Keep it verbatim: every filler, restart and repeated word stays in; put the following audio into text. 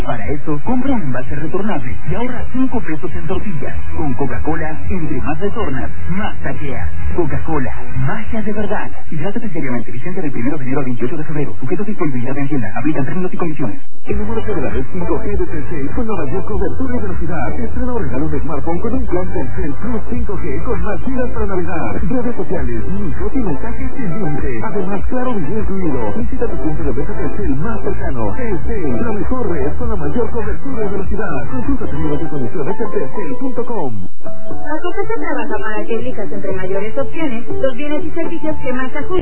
Para eso, compra un envase retornable y ahorra cinco pesos en tortillas. Con Coca-Cola, entre más retornas, más taqueas. Coca-Cola, magia de verdad. Hidrátate diariamente, vigente del primero de enero al veintiocho de febrero. Sujeto a disponibilidad en tienda. Aplican términos y condiciones. Enamórate de la red cinco G de Telcel con la mayor cobertura y velocidad. Estrena o regala un smartphone con un plan Telcel Plus cinco G con más gigas para Navidad. Redes sociales, micros y mensajes sin límite. Además, claro video incluido. Visita tu punto de venta Telcel más cercano. Telcel, la mejor red con la mayor cobertura y velocidad. Consulta términos y condiciones en telcel punto com. La C O P E se trabaja para que elijas entre mayores opciones los bienes y servicios que más ajustan